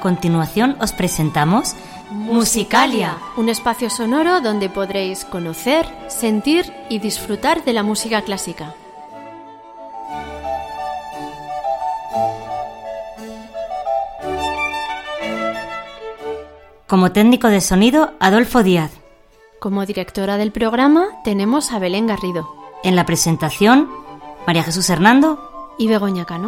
continuación os presentamos Musicalia, un espacio sonoro donde podréis conocer, sentir y disfrutar de la música clásica. Como técnico de sonido, Adolfo Díaz. Como directora del programa tenemos a Belén Garrido. En la presentación, María Jesús Hernando y Begoña Cano.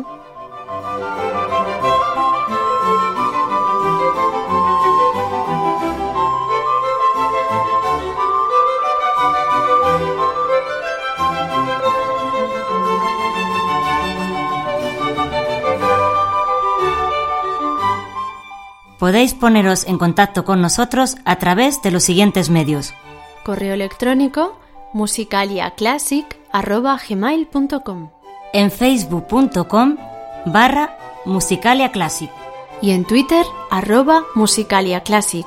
Podéis poneros en contacto con nosotros a través de los siguientes medios. Correo electrónico musicaliaclassic@gmail.com, en facebook.com/musicaliaclassic y en Twitter @musicaliaclassic.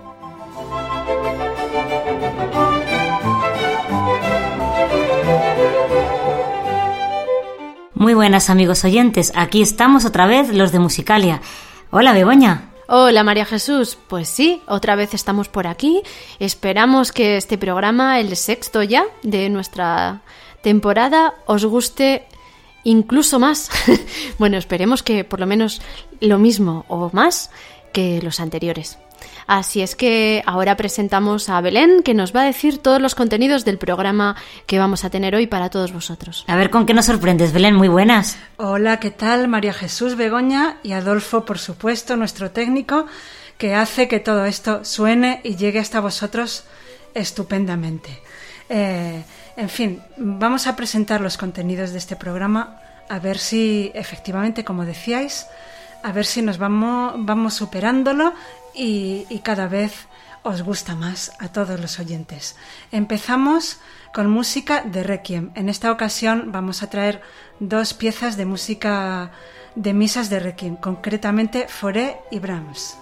Muy buenas, amigos oyentes, aquí estamos otra vez los de Musicalia. Hola, Begoña. Hola, María Jesús. Pues sí, otra vez estamos por aquí. Esperamos que este programa, el sexto ya de nuestra temporada, os guste incluso más. Bueno, esperemos que por lo menos lo mismo o más que los anteriores. Así es que ahora presentamos a Belén, que nos va a decir todos los contenidos del programa que vamos a tener hoy para todos vosotros. A ver con qué nos sorprendes, Belén. Muy buenas. Hola, ¿qué tal? María Jesús, Begoña y Adolfo, por supuesto, nuestro técnico, que hace que todo esto suene y llegue hasta vosotros estupendamente. En fin, vamos a presentar los contenidos de este programa, a ver si efectivamente, como decíais, a ver si nos vamos superándolo y cada vez os gusta más a todos los oyentes. Empezamos con música de Requiem. En esta ocasión vamos a traer dos piezas de música de misas de Requiem, concretamente Fauré y Brahms.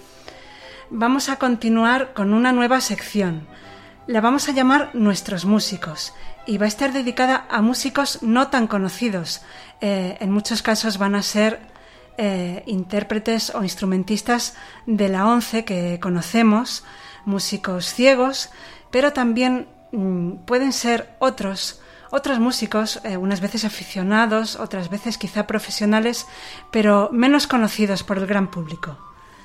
Vamos a continuar con una nueva sección. La vamos a llamar Nuestros Músicos y va a estar dedicada a músicos no tan conocidos. En muchos casos van a ser intérpretes o instrumentistas de la ONCE que conocemos, músicos ciegos, pero también pueden ser otros músicos, unas veces aficionados, otras veces quizá profesionales, pero menos conocidos por el gran público.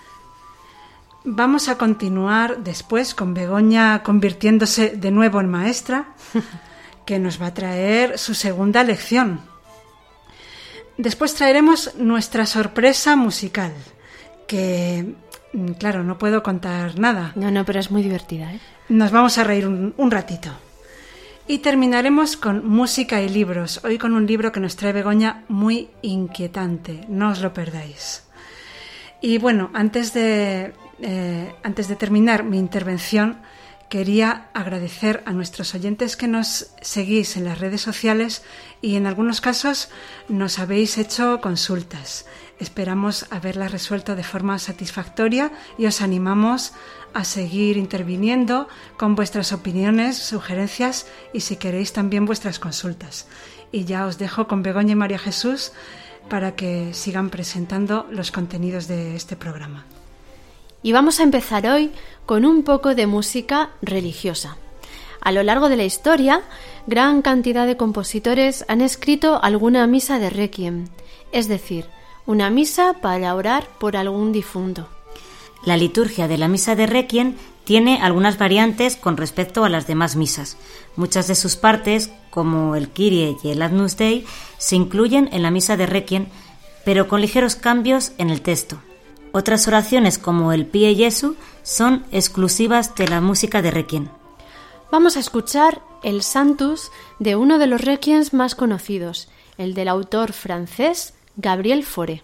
Vamos a continuar después con Begoña convirtiéndose de nuevo en maestra, que nos va a traer su segunda lección. Después traeremos nuestra sorpresa musical, que, claro, no puedo contar nada. No, pero es muy divertida, ¿eh? Nos vamos a reír un ratito. Y terminaremos con música y libros, hoy con un libro que nos trae Begoña muy inquietante, no os lo perdáis. Y bueno, antes de terminar mi intervención, quería agradecer a nuestros oyentes que nos seguís en las redes sociales y en algunos casos nos habéis hecho consultas. Esperamos haberlas resuelto de forma satisfactoria y os animamos a seguir interviniendo con vuestras opiniones, sugerencias y si queréis también vuestras consultas. Y ya os dejo con Begoña y María Jesús para que sigan presentando los contenidos de este programa. Y vamos a empezar hoy con un poco de música religiosa. A lo largo de la historia, gran cantidad de compositores han escrito alguna misa de Requiem, es decir, una misa para orar por algún difunto. La liturgia de la misa de Requiem tiene algunas variantes con respecto a las demás misas. Muchas de sus partes, como el Kyrie y el Agnus Dei, se incluyen en la misa de Requiem, pero con ligeros cambios en el texto. Otras oraciones, como el Pie Jesu, son exclusivas de la música de Requiem. Vamos a escuchar el Sanctus de uno de los Requiems más conocidos, el del autor francés Gabriel Fauré.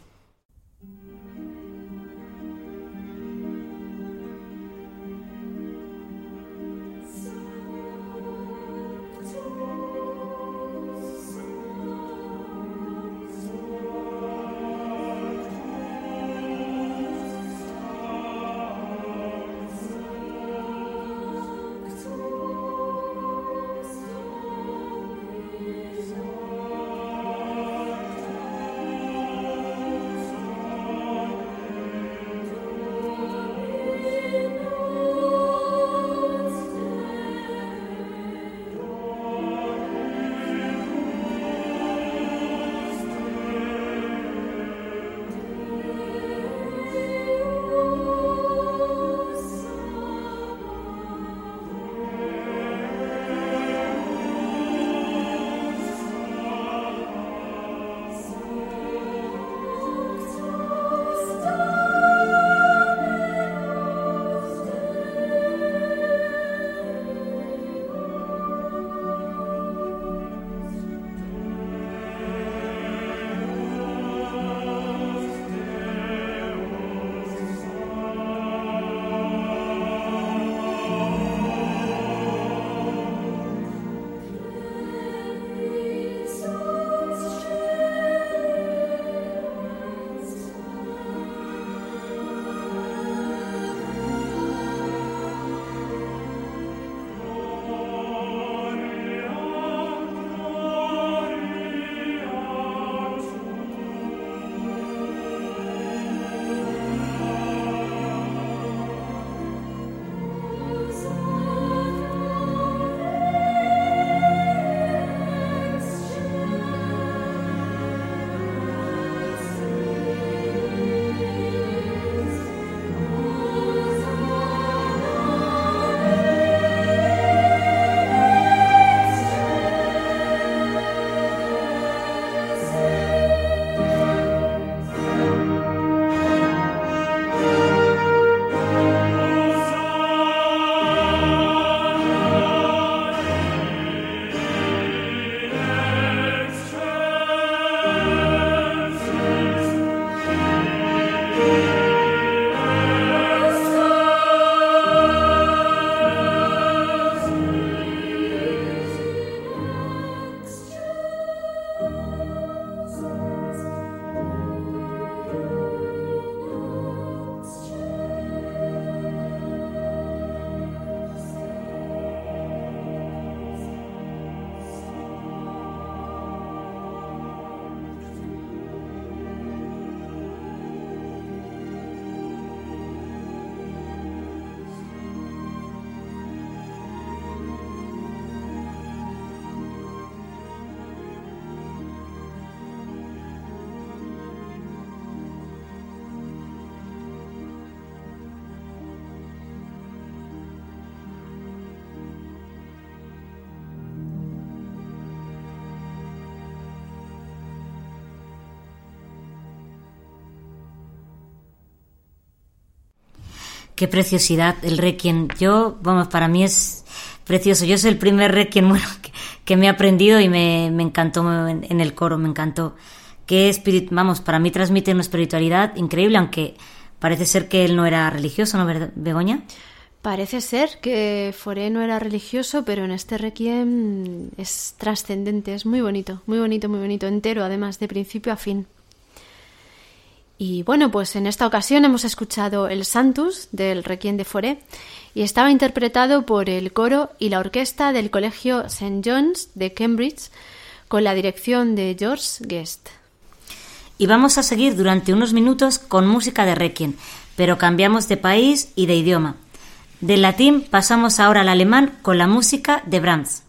Qué preciosidad el Requiem. Para mí es precioso. Yo soy el primer Requiem que me he aprendido y me encantó en el coro, me encantó. Para mí transmite una espiritualidad increíble, aunque parece ser que él no era religioso, ¿no, Begoña? Parece ser que Fauré no era religioso, pero en este Requiem es trascendente, es muy bonito, entero, además, de principio a fin. Y bueno, pues en esta ocasión hemos escuchado el Sanctus del Requiem de Fauré y estaba interpretado por el coro y la orquesta del Colegio St. John's de Cambridge con la dirección de George Guest. Y vamos a seguir durante unos minutos con música de Requiem, pero cambiamos de país y de idioma. Del latín pasamos ahora al alemán con la música de Brahms.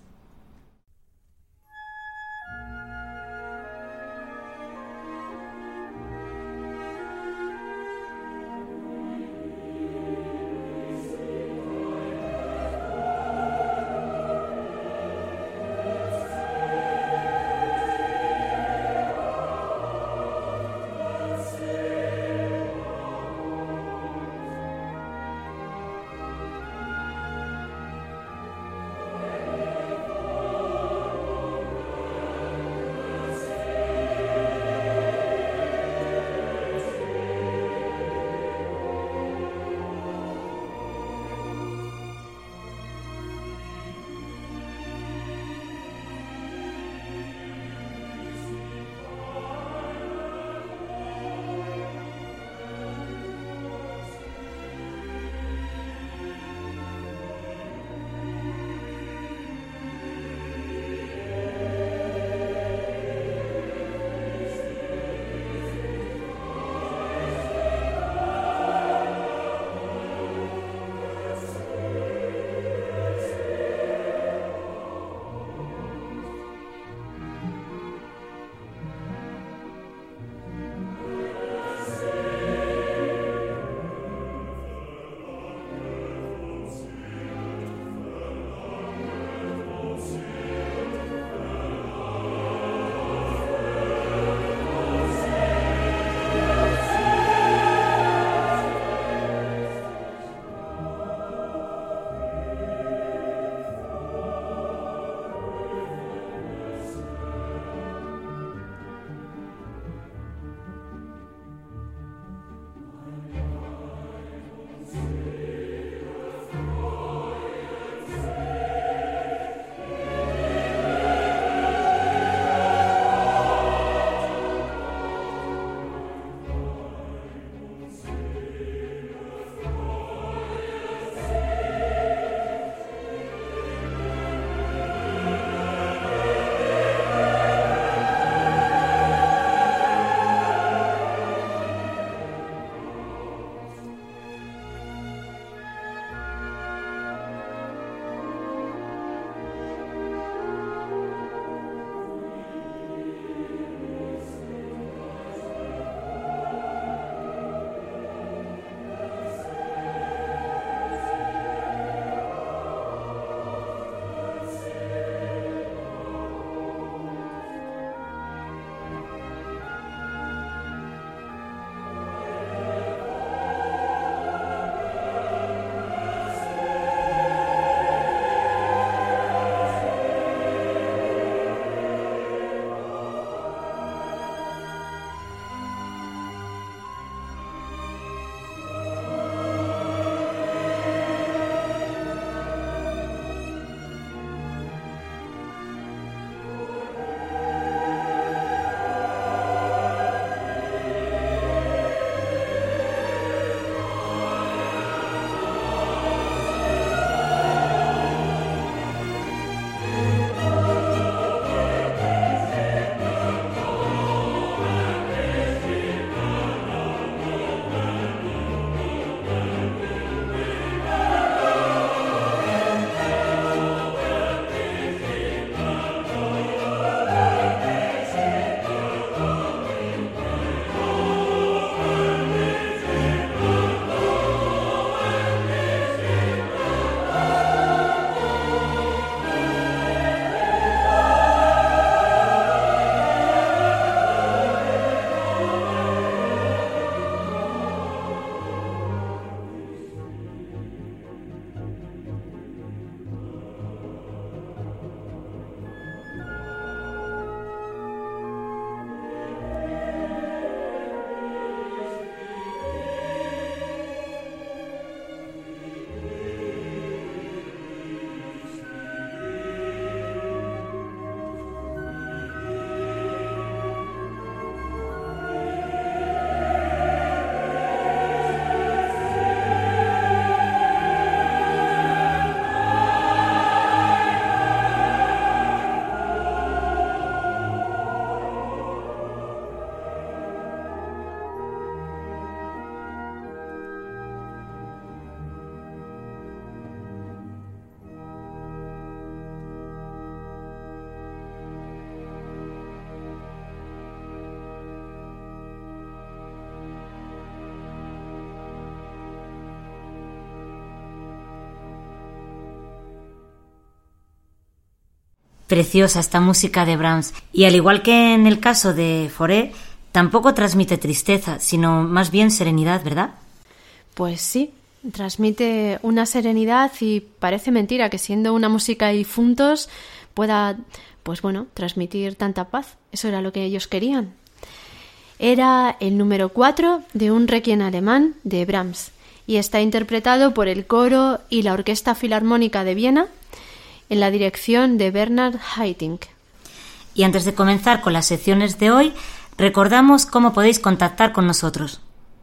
Preciosa esta música de Brahms. Y al igual que en el caso de Fauré, tampoco transmite tristeza, sino más bien serenidad, ¿verdad? Pues sí, transmite una serenidad y parece mentira que siendo una música de difuntos pueda, pues bueno, transmitir tanta paz. Eso era lo que ellos querían. Era el número 4 de un requiem alemán de Brahms y está interpretado por el coro y la Orquesta Filarmónica de Viena en la dirección de Bernhard Haitink. Y antes de comenzar con las secciones de hoy, recordamos cómo podéis contactar con nosotros.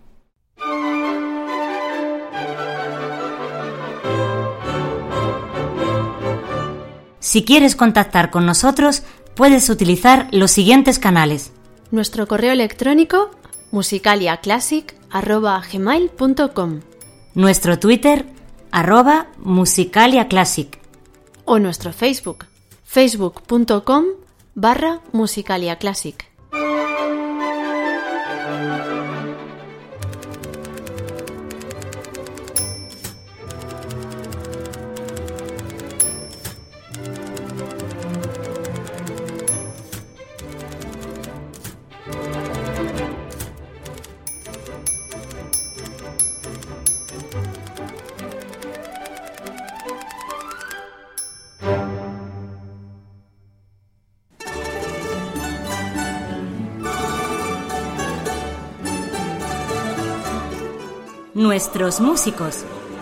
Si quieres contactar con nosotros, puedes utilizar los siguientes canales. Nuestro correo electrónico musicaliaclassic@gmail.com, nuestro Twitter @musicaliaclassic o nuestro Facebook facebook.com/musicaliaclassic. Nuestros músicos.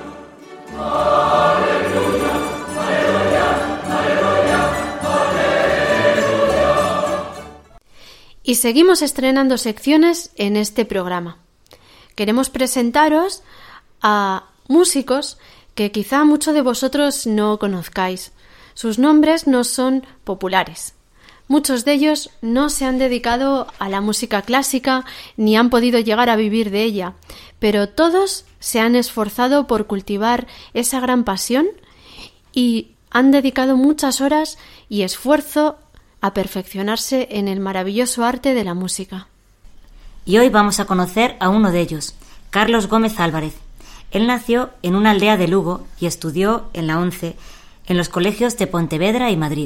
Y seguimos estrenando secciones en este programa. Queremos presentaros a músicos que quizá muchos de vosotros no conozcáis. Sus nombres no son populares. Muchos de ellos no se han dedicado a la música clásica ni han podido llegar a vivir de ella, pero todos se han esforzado por cultivar esa gran pasión y han dedicado muchas horas y esfuerzo a perfeccionarse en el maravilloso arte de la música. Y hoy vamos a conocer a uno de ellos, Carlos Gómez Álvarez. Él nació en una aldea de Lugo y estudió en la ONCE, en los colegios de Pontevedra y Madrid.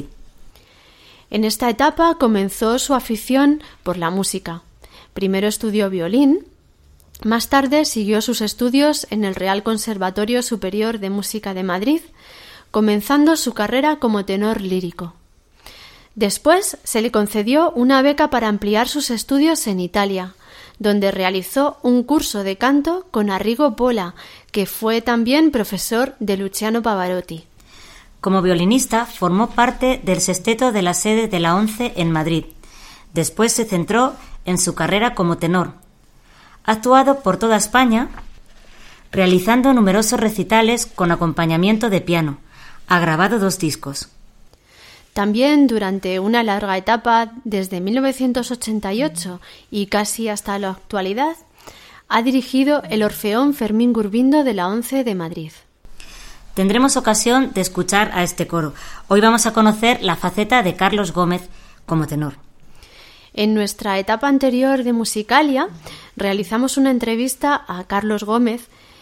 En esta etapa comenzó su afición por la música. Primero estudió violín, más tarde siguió sus estudios en el Real Conservatorio Superior de Música de Madrid, comenzando su carrera como tenor lírico. Después se le concedió una beca para ampliar sus estudios en Italia, donde realizó un curso de canto con Arrigo Bola, que fue también profesor de Luciano Pavarotti. Como violinista formó parte del sexteto de la sede de la ONCE en Madrid. Después se centró en su carrera como tenor. Ha actuado por toda España, realizando numerosos recitales con acompañamiento de piano. Ha grabado 2 discos. También durante una larga etapa, desde 1988 y casi hasta la actualidad, ha dirigido el Orfeón Fermín Gurbindo de la ONCE de Madrid. Tendremos ocasión de escuchar a este coro. Hoy vamos a conocer la faceta de Carlos Gómez como tenor. En nuestra etapa anterior de Musicalia realizamos una entrevista a Carlos Gómez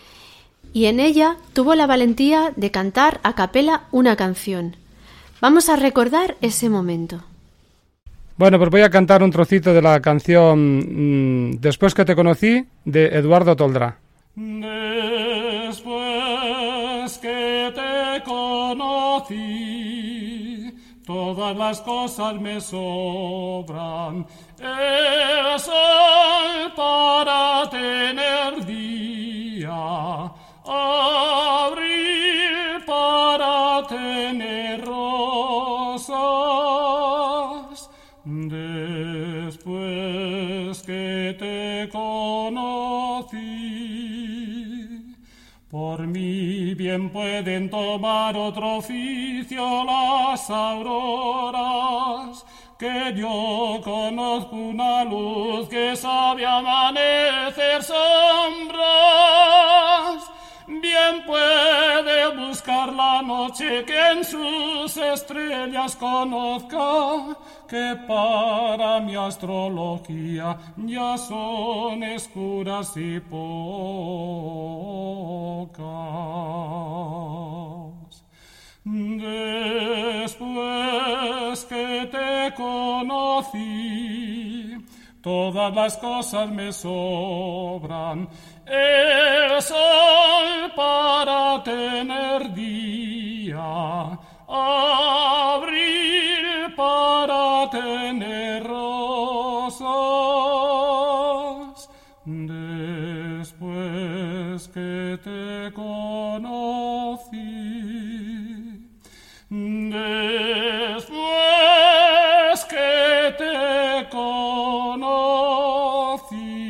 y en ella tuvo la valentía de cantar a capela una canción. Vamos a recordar ese momento. Bueno, pues voy a cantar un trocito de la canción Después que te conocí, de Eduardo Toldrá. Después que te conocí, todas las cosas me sobran. El sol para tener día, abril para tener rosas. Después que te conocí, por mí bien pueden tomar otro oficio las auroras, que yo conozco una luz que sabe amanecer sombras. Bien puede buscar la noche que en sus estrellas conozca, que para mi astrología ya son escuras y pocas. Después conocí, todas las cosas me sobran. El sol para tener día, abril para tener rosas. Después que te conocí, después que te conocí.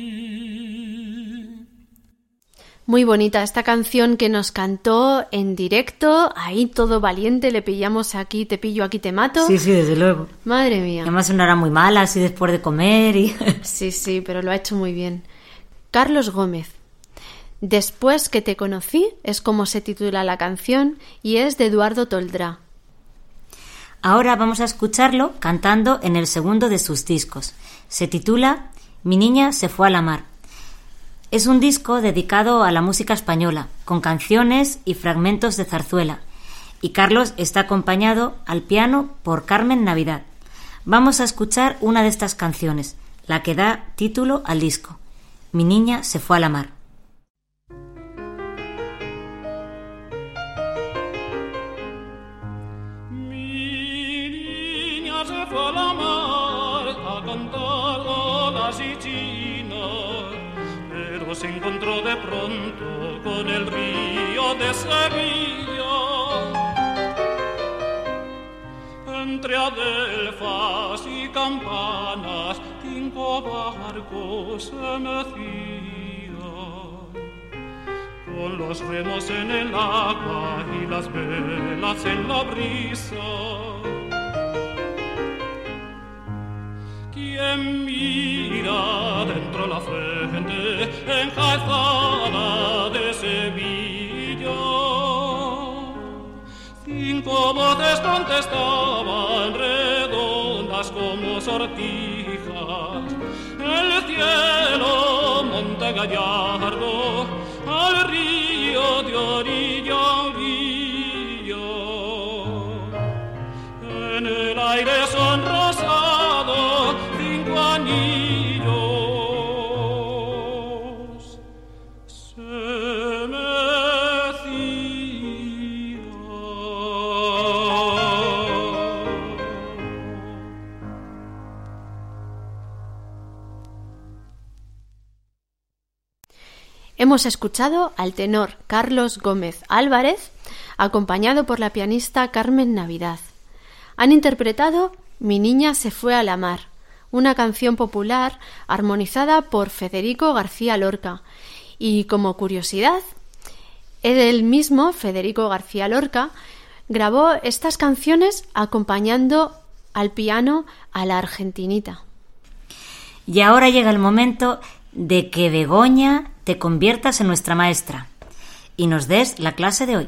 Muy bonita esta canción que nos cantó en directo, ahí todo valiente, le pillamos aquí, te pillo, aquí te mato. Sí, desde luego. Madre mía. Además sonará muy mal así después de comer y... Sí, pero lo ha hecho muy bien. Carlos Gómez. Después que te conocí es como se titula la canción y es de Eduardo Toldrá. Ahora vamos a escucharlo cantando en el segundo de sus discos. Se titula Mi niña se fue a la mar. Es un disco dedicado a la música española, con canciones y fragmentos de zarzuela. Y Carlos está acompañado al piano por Carmen Navidad. Vamos a escuchar una de estas canciones, la que da título al disco. Mi niña se fue a la mar. Mi niña se fue a la mar a cantar olas y chinas, pero se encontró de pronto con el río de Sevilla. Entre adelfas y campanas 5 barcos se mecían, con los remos en el agua y las velas en la brisa. ¿Quién mira dentro la frente enjaezada de Sevilla? 5 voces contestaban redondas como sortijas. El cielo, monte gallardo, al río de orilla a orilla. En el aire son rosados 5 anillos. Se Hemos escuchado al tenor Carlos Gómez Álvarez, acompañado por la pianista Carmen Navidad. Han interpretado Mi niña se fue a la mar, una canción popular armonizada por Federico García Lorca. Y como curiosidad, él mismo, Federico García Lorca, grabó estas canciones acompañando al piano a la argentinita. Y ahora llega el momento de que Begoña te conviertas en nuestra maestra y nos des la clase de hoy.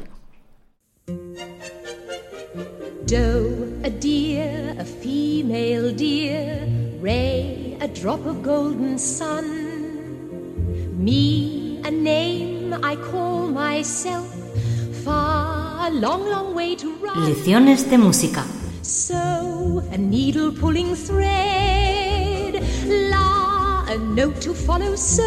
Doe, a deer, a female deer, ray, a drop of golden sun. Me, a name I call myself, far, long, long way to run. Lecciones de música. So, a needle pulling thread, la, a note to follow, so,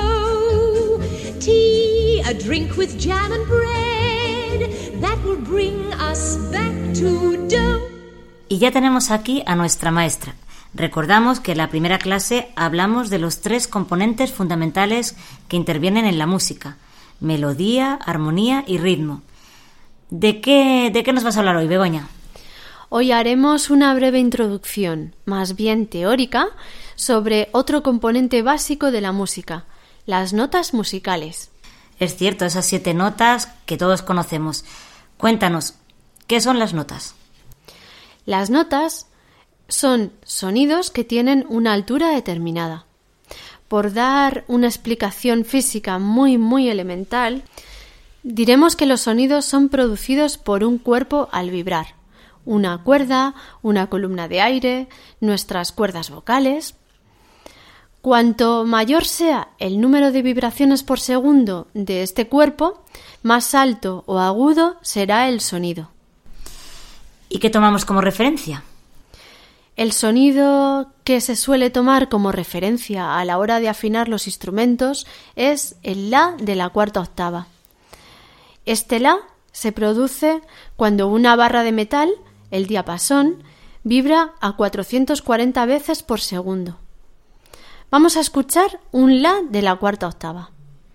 tea, a drink with jam and bread, that will bring us back to do. Y ya tenemos aquí a nuestra maestra. Recordamos que en la primera clase hablamos de los 3 componentes fundamentales que intervienen en la música: melodía, armonía y ritmo. ¿De qué nos vas a hablar hoy, Begoña? Hoy haremos una breve introducción, más bien teórica, sobre otro componente básico de la música, las notas musicales. Es cierto, esas 7 notas que todos conocemos. Cuéntanos, ¿qué son las notas? Las notas son sonidos que tienen una altura determinada. Por dar una explicación física muy, muy elemental, diremos que los sonidos son producidos por un cuerpo al vibrar. Una cuerda, una columna de aire, nuestras cuerdas vocales. Cuanto mayor sea el número de vibraciones por segundo de este cuerpo, más alto o agudo será el sonido. ¿Y qué tomamos como referencia? El sonido que se suele tomar como referencia a la hora de afinar los instrumentos es el La de la cuarta octava. Este La se produce cuando una barra de metal, el diapasón, vibra a 440 veces por segundo. Vamos a escuchar un La de la cuarta octava.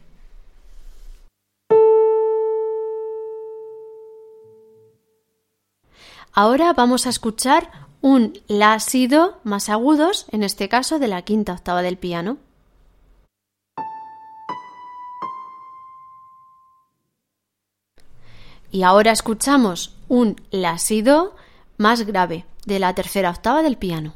Ahora vamos a escuchar un La si do más agudos, en este caso de la quinta octava del piano. Y ahora escuchamos un La si do más grave, de la tercera octava del piano.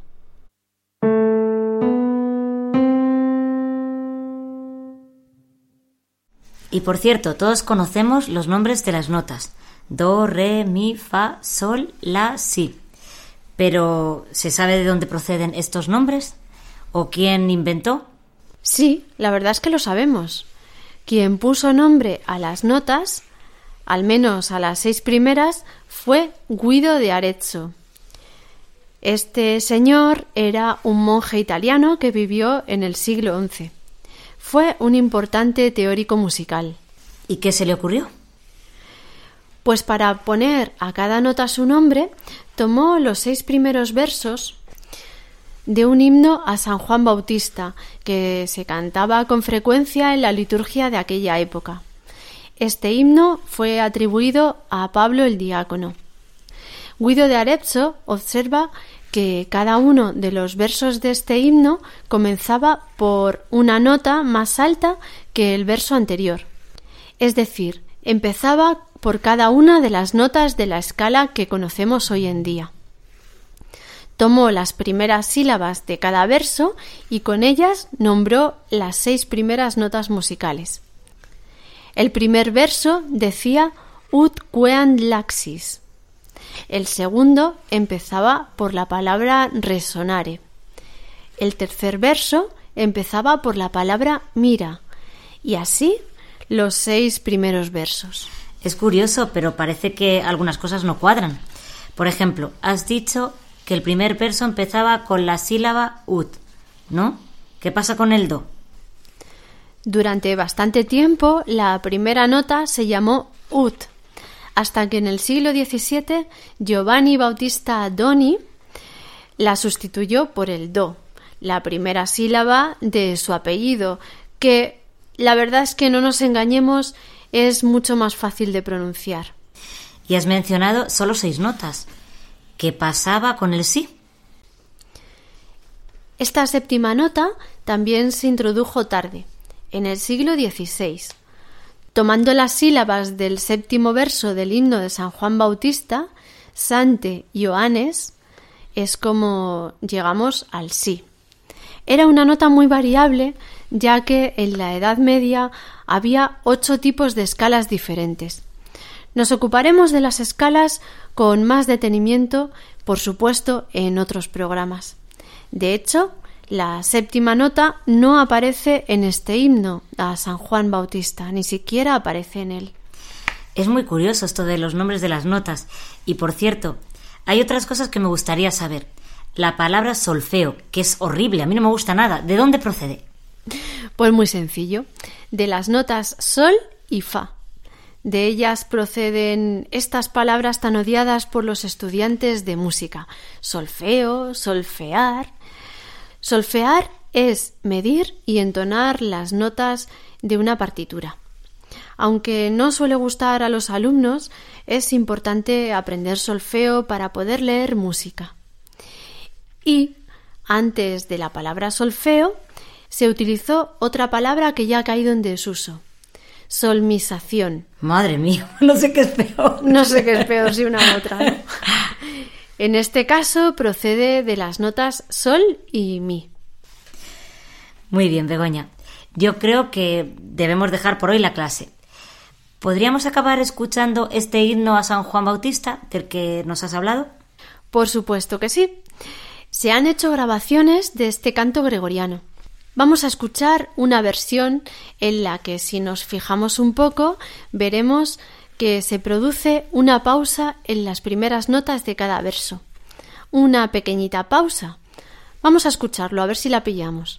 Y por cierto, todos conocemos los nombres de las notas: do, re, mi, fa, sol, la, si. Pero, ¿se sabe de dónde proceden estos nombres? ¿O quién inventó? Sí, la verdad es que lo sabemos. Quien puso nombre a las notas, al menos a las 6 primeras, fue Guido de Arezzo. Este señor era un monje italiano que vivió en el siglo XI. Fue un importante teórico musical. ¿Y qué se le ocurrió? Pues para poner a cada nota su nombre, tomó los 6 primeros versos de un himno a San Juan Bautista, que se cantaba con frecuencia en la liturgia de aquella época. Este himno fue atribuido a Pablo el diácono. Guido de Arezzo observa que cada uno de los versos de este himno comenzaba por una nota más alta que el verso anterior. Es decir, empezaba por cada una de las notas de la escala que conocemos hoy en día. Tomó las primeras sílabas de cada verso y con ellas nombró las 6 primeras notas musicales. El primer verso decía ut queant laxis. El segundo empezaba por la palabra resonare. El tercer verso empezaba por la palabra mira. Y así los 6 primeros versos. Es curioso, pero parece que algunas cosas no cuadran. Por ejemplo, has dicho que el primer verso empezaba con la sílaba ut, ¿no? ¿Qué pasa con el do? Durante bastante tiempo, la primera nota se llamó ut, hasta que en el siglo XVII Giovanni Battista Doni la sustituyó por el do, la primera sílaba de su apellido, que la verdad es que no nos engañemos, es mucho más fácil de pronunciar. Y has mencionado solo 6 notas. ¿Qué pasaba con el si? Esta séptima nota también se introdujo tarde, en el siglo XVI. Tomando las sílabas del 7º verso del himno de San Juan Bautista, Sante Ioannes, es como llegamos al si. Era una nota muy variable, ya que en la Edad Media había 8 tipos de escalas diferentes. Nos ocuparemos de las escalas con más detenimiento, por supuesto, en otros programas. De hecho, la 7ª nota no aparece en este himno a San Juan Bautista, ni siquiera aparece en él. Es muy curioso esto de los nombres de las notas. Y por cierto, hay otras cosas que me gustaría saber. La palabra solfeo, que es horrible, a mí no me gusta nada. ¿De dónde procede? Pues muy sencillo, de las notas sol y fa. De ellas proceden estas palabras tan odiadas por los estudiantes de música: solfeo, solfear. Solfear es medir y entonar las notas de una partitura. Aunque no suele gustar a los alumnos, es importante aprender solfeo para poder leer música. Y antes de la palabra solfeo se utilizó otra palabra que ya ha caído en desuso: solmización. Madre mía, no sé qué es peor. No sé qué es peor si una u otra, ¿no? En este caso procede de las notas sol y mi. Muy bien, Begoña. Yo creo que debemos dejar por hoy la clase. ¿Podríamos acabar escuchando este himno a San Juan Bautista del que nos has hablado? Por supuesto que sí. Se han hecho grabaciones de este canto gregoriano. Vamos a escuchar una versión en la que, si nos fijamos un poco, veremos que se produce una pausa en las primeras notas de cada verso. una pequeñita pausa. Vamos a escucharlo, a ver si la pillamos.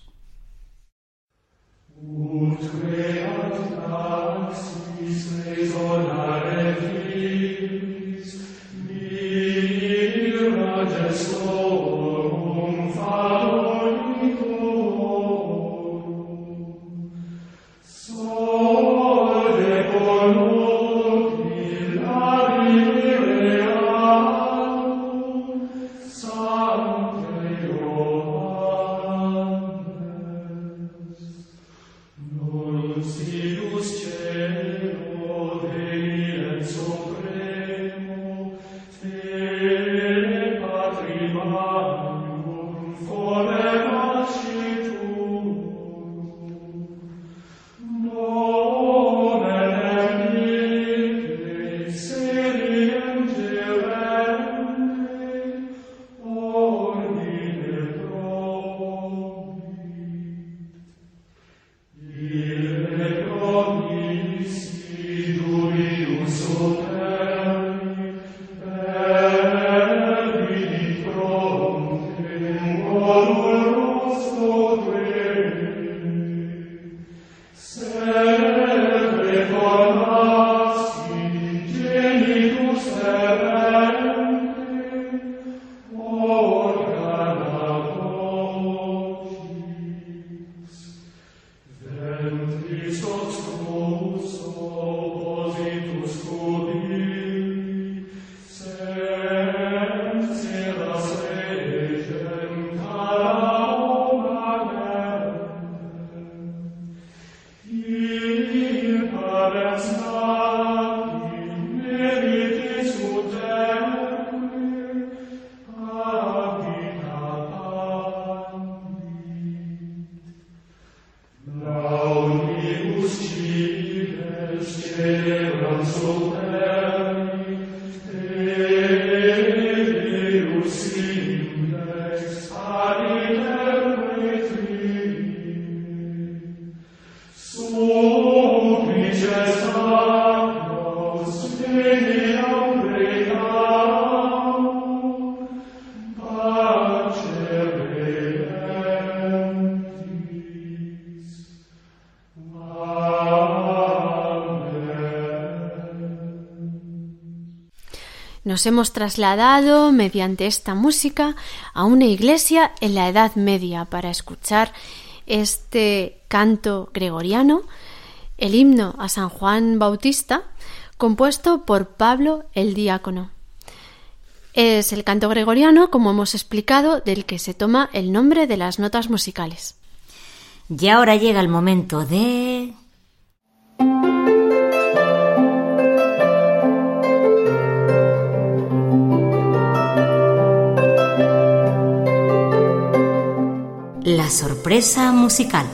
Nos hemos trasladado mediante esta música a una iglesia en la Edad Media para escuchar este canto gregoriano, el himno a San Juan Bautista, compuesto por Pablo el Diácono. Es el canto gregoriano, como hemos explicado, del que se toma el nombre de las notas musicales. Y ahora llega el momento de... La sorpresa musical.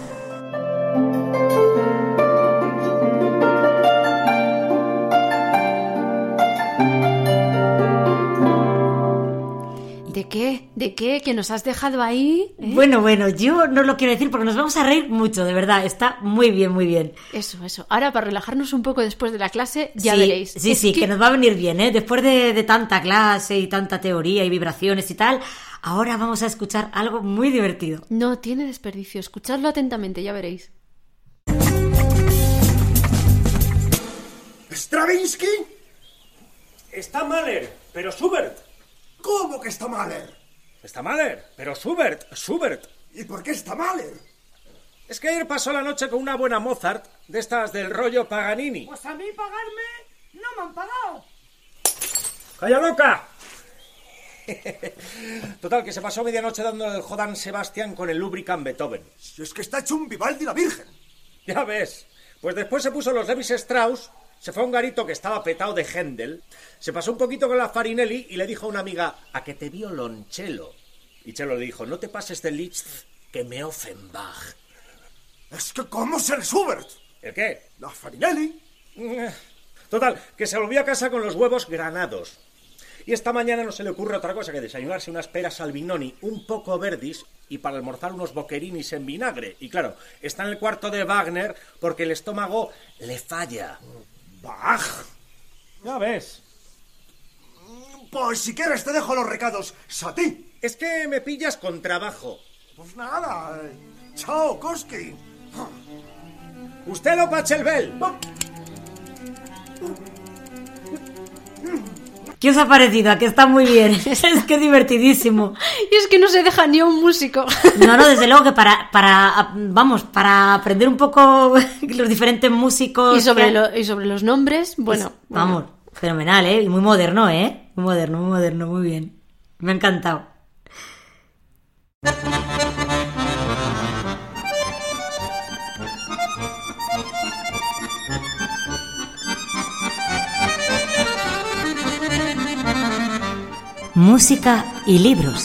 ¿De qué? ¿De qué? ¿Que nos has dejado ahí? Bueno, yo no lo quiero decir porque nos vamos a reír mucho, de verdad. Está muy bien, muy bien. Eso. Ahora, para relajarnos un poco después de la clase, ya veréis. Sí, que nos va a venir bien, ¿eh? Después de tanta clase y tanta teoría y vibraciones y tal, ahora vamos a escuchar algo muy divertido. No tiene desperdicio. Escuchadlo atentamente, ya veréis. ¿Stravinsky? Está Mahler, pero Schubert. ¿Cómo que está Mahler? Está Mahler, pero Schubert. ¿Y por qué está Mahler? Es que ayer pasó la noche con una buena Mozart, de estas del rollo Paganini. Pues a mí pagarme no me han pagado. ¡Calla loca! Total, que se pasó medianoche dándole el Johann Sebastian con el Lubricant Beethoven. Si es que está hecho un Vivaldi la Virgen. Ya ves. Pues después se puso los Levis Strauss, se fue a un garito que estaba petado de Händel, se pasó un poquito con la Farinelli y le dijo a una amiga, a que te violonchelo. Y Chelo le dijo, no te pases de Liszt, que me Offenbach. Es que ¿cómo es el Schubert? ¿El qué? La Farinelli. Total, que se volvió a casa con los huevos granados. Y esta mañana no se le ocurre otra cosa que desayunarse unas peras Albinoni un poco verdis y para almorzar unos boquerinis en vinagre. Y claro, está en el cuarto de Wagner porque el estómago le falla. Bach. Ya ves. Pues si quieres te dejo los recados. ¡Sati! Es que me pillas con trabajo. Pues nada. Chao, Koski. ¡Usted lo Pachelbel! ¿Qué os ha parecido? ¿A que está muy bien? Es que es divertidísimo. Y es que no se deja ni un músico. No, desde luego que para aprender un poco los diferentes músicos... Y sobre los nombres, bueno. Vamos, fenomenal, ¿eh? Y muy moderno, ¿eh? Muy moderno, muy bien. Me ha encantado. Música y libros.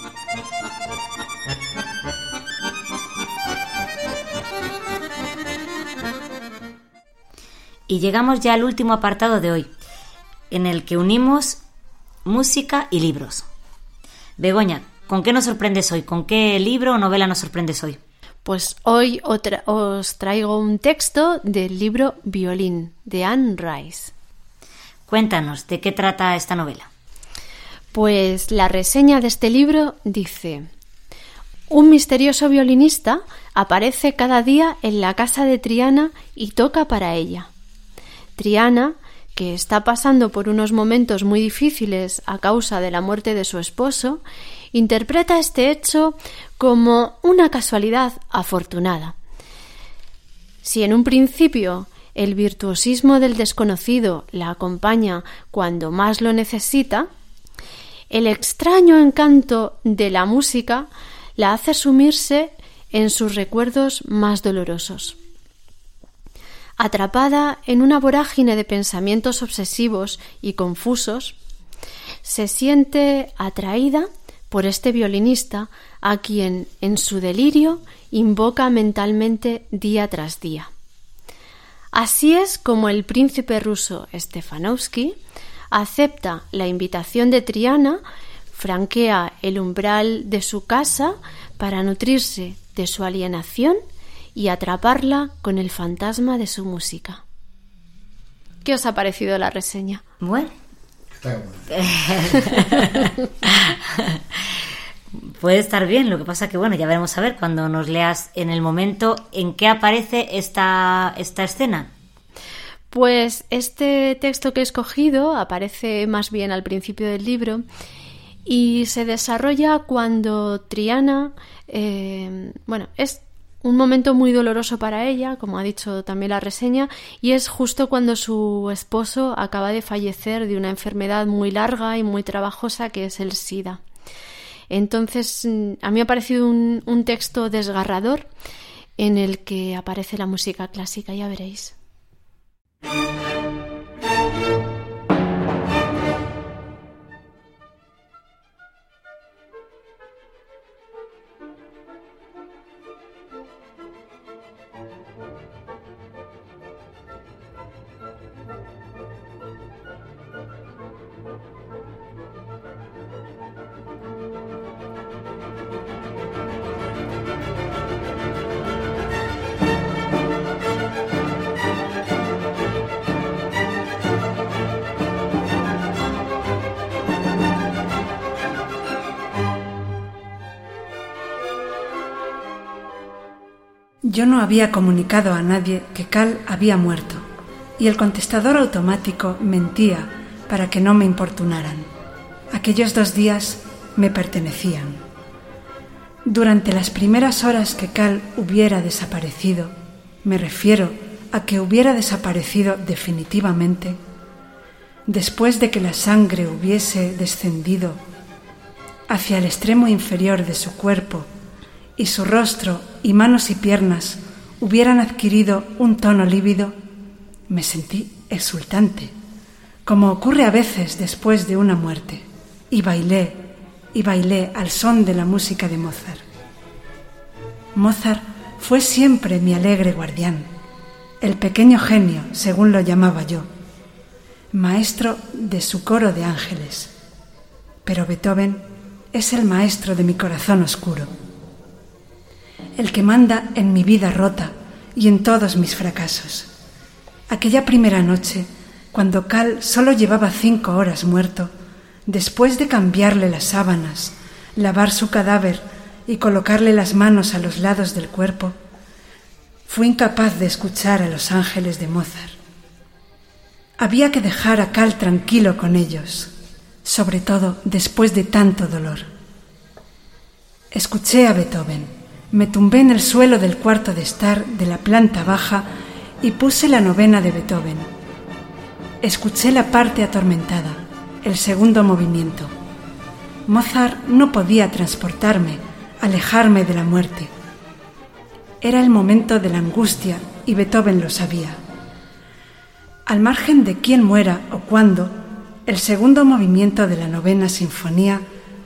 Y llegamos ya al último apartado de hoy, en el que unimos música y libros. Begoña, ¿con qué nos sorprendes hoy? ¿Con qué libro o novela nos sorprendes hoy? Pues hoy os traigo un texto del libro Violín, de Anne Rice. Cuéntanos, ¿de qué trata esta novela? Pues la reseña de este libro dice: un misterioso violinista aparece cada día en la casa de Triana y toca para ella. Triana, que está pasando por unos momentos muy difíciles a causa de la muerte de su esposo, interpreta este hecho como una casualidad afortunada. Si en un principio el virtuosismo del desconocido la acompaña cuando más lo necesita, el extraño encanto de la música la hace sumirse en sus recuerdos más dolorosos. Atrapada en una vorágine de pensamientos obsesivos y confusos, se siente atraída por este violinista a quien, en su delirio, invoca mentalmente día tras día. Así es como el príncipe ruso Stefanovsky acepta la invitación de Triana, franquea el umbral de su casa para nutrirse de su alienación y atraparla con el fantasma de su música. ¿Qué os ha parecido la reseña? Bueno. Puede estar bien, lo que pasa que bueno, ya veremos a ver cuando nos leas en el momento en que aparece esta escena. Pues este texto que he escogido aparece más bien al principio del libro y se desarrolla cuando Triana, es un momento muy doloroso para ella, como ha dicho también la reseña, y es justo cuando su esposo acaba de fallecer de una enfermedad muy larga y muy trabajosa que es el SIDA. Entonces, a mí me ha parecido un texto desgarrador en el que aparece la música clásica, ya veréis. Yo no había comunicado a nadie que Cal había muerto, y el contestador automático mentía para que no me importunaran. Aquellos 2 días me pertenecían. Durante las primeras horas que Cal hubiera desaparecido, me refiero a que hubiera desaparecido definitivamente, después de que la sangre hubiese descendido hacia el extremo inferior de su cuerpo y su rostro y manos y piernas hubieran adquirido un tono lívido, me sentí exultante, como ocurre a veces después de una muerte, y bailé al son de la música de Mozart. Mozart fue siempre mi alegre guardián, el pequeño genio, según lo llamaba yo, maestro de su coro de ángeles. Pero Beethoven es el maestro de mi corazón oscuro, el que manda en mi vida rota y en todos mis fracasos. Aquella primera noche, cuando Cal solo llevaba 5 horas muerto, después de cambiarle las sábanas, lavar su cadáver y colocarle las manos a los lados del cuerpo, fue incapaz de escuchar a los ángeles de Mozart. Había que dejar a Karl tranquilo con ellos, sobre todo después de tanto dolor. Escuché a Beethoven, me tumbé en el suelo del cuarto de estar de la planta baja y puse la novena de Beethoven. Escuché la parte atormentada, el segundo movimiento. Mozart no podía transportarme, alejarme de la muerte. Era el momento de la angustia y Beethoven lo sabía. Al margen de quién muera o cuándo, el segundo movimiento de la novena sinfonía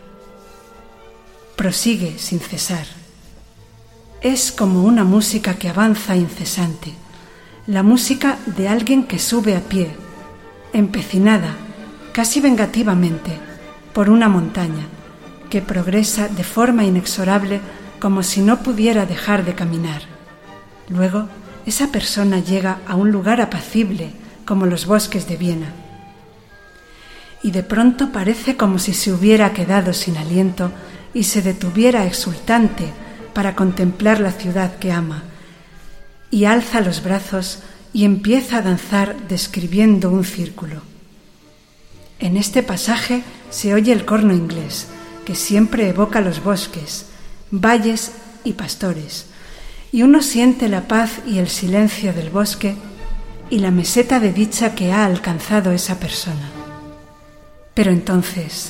prosigue sin cesar. Es como una música que avanza incesante, la música de alguien que sube a pie, empecinada, casi vengativamente, por una montaña, que progresa de forma inexorable como si no pudiera dejar de caminar. Luego, esa persona llega a un lugar apacible, como los bosques de Viena. Y de pronto parece como si se hubiera quedado sin aliento y se detuviera exultante para contemplar la ciudad que ama, y alza los brazos y empieza a danzar describiendo un círculo. En este pasaje se oye el corno inglés, que siempre evoca los bosques, valles y pastores, y uno siente la paz y el silencio del bosque y la meseta de dicha que ha alcanzado esa persona. Pero entonces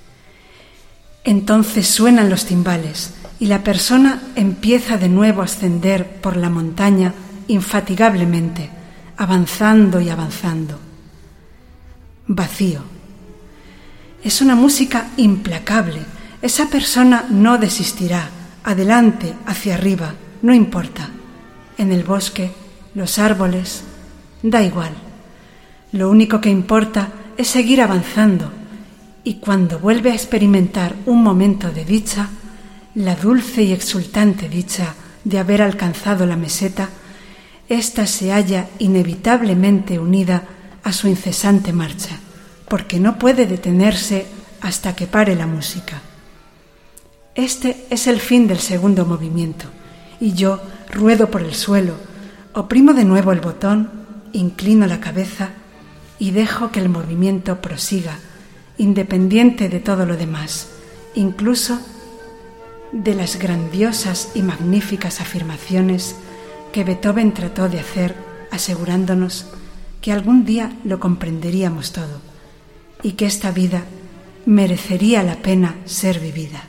suenan los timbales y la persona empieza de nuevo a ascender por la montaña infatigablemente, avanzando y avanzando. Vacío. Es una música implacable. Esa persona no desistirá. Adelante, hacia arriba, no importa. En el bosque, los árboles, da igual. Lo único que importa es seguir avanzando. Y cuando vuelve a experimentar un momento de dicha, la dulce y exultante dicha de haber alcanzado la meseta, ésta se halla inevitablemente unida a su incesante marcha, porque no puede detenerse hasta que pare la música. Este es el fin del segundo movimiento, y yo ruedo por el suelo, oprimo de nuevo el botón, inclino la cabeza y dejo que el movimiento prosiga, independiente de todo lo demás, incluso de las grandiosas y magníficas afirmaciones que Beethoven trató de hacer, asegurándonos que algún día lo comprenderíamos todo y que esta vida merecería la pena ser vivida.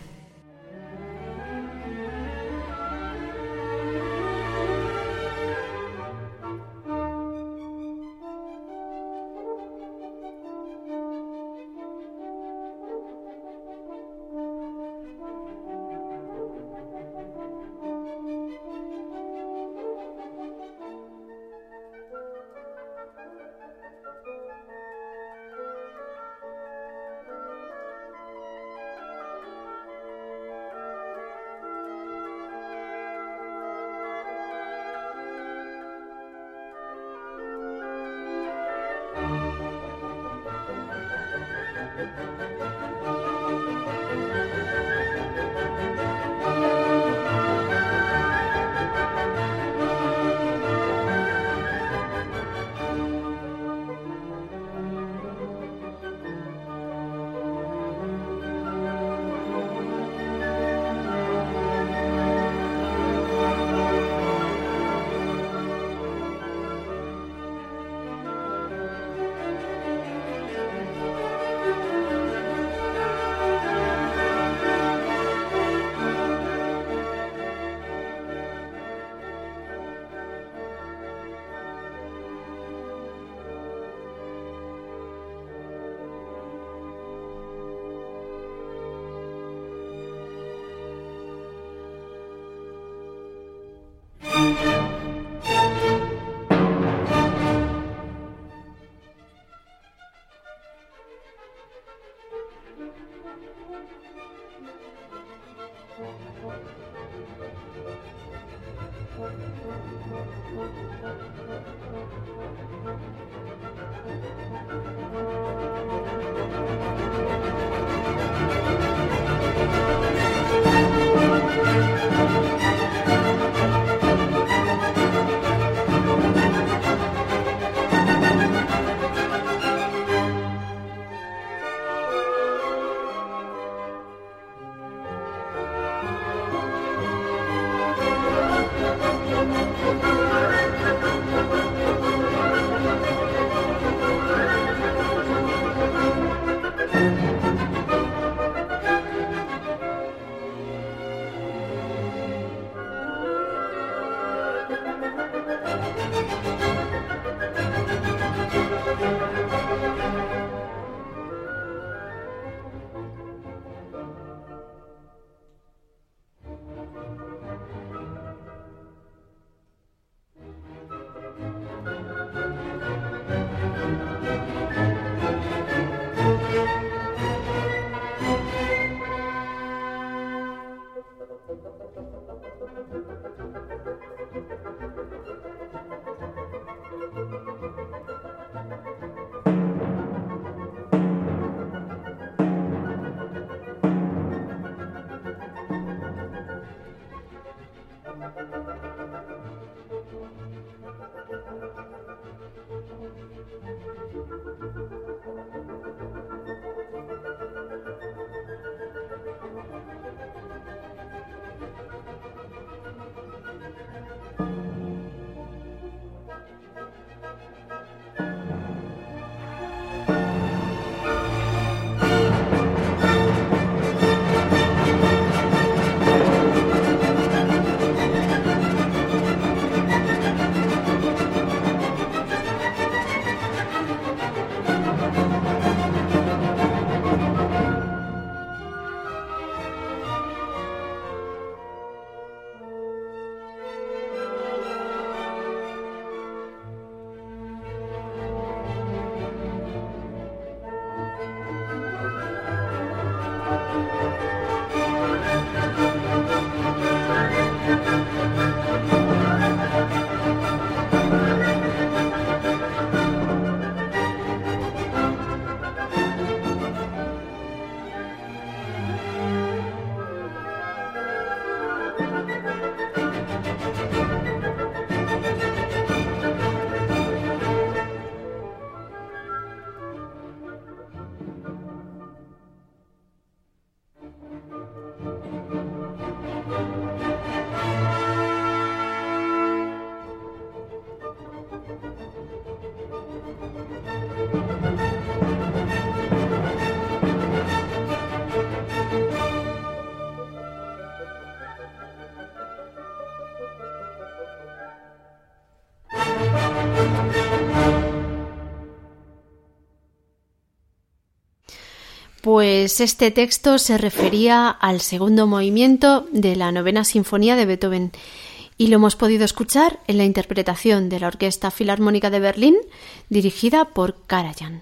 Pues este texto se refería al segundo movimiento de la Novena Sinfonía de Beethoven y lo hemos podido escuchar en la interpretación de la Orquesta Filarmónica de Berlín dirigida por Karajan.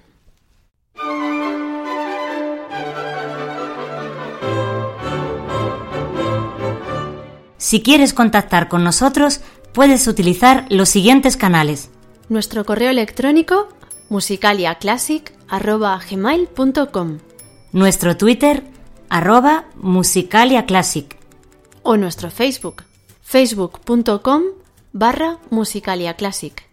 Si quieres contactar con nosotros, puedes utilizar los siguientes canales. Nuestro correo electrónico musicaliaclassic@gmail.com, nuestro Twitter @musicaliaclassic o nuestro Facebook facebook.com/musicaliaclassic.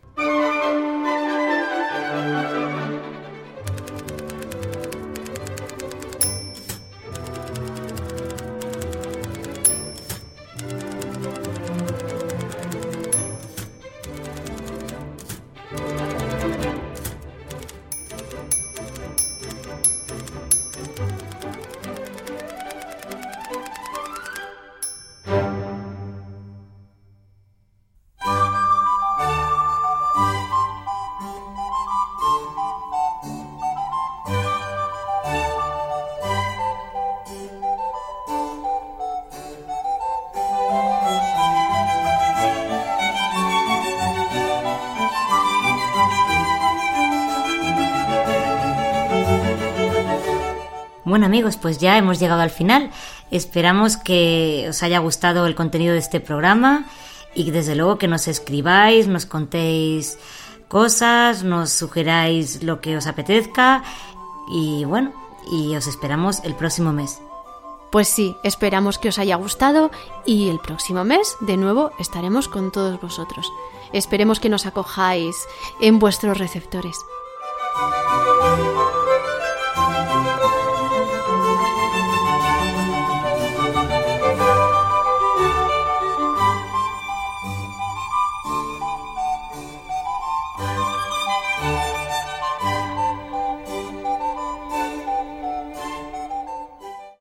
Bueno amigos, pues ya hemos llegado al final. Esperamos que os haya gustado el contenido de este programa y desde luego que nos escribáis, nos contéis cosas, nos sugeráis lo que os apetezca y bueno, y os esperamos el próximo mes. Pues sí, esperamos que os haya gustado y el próximo mes de nuevo estaremos con todos vosotros. Esperemos que nos acojáis en vuestros receptores.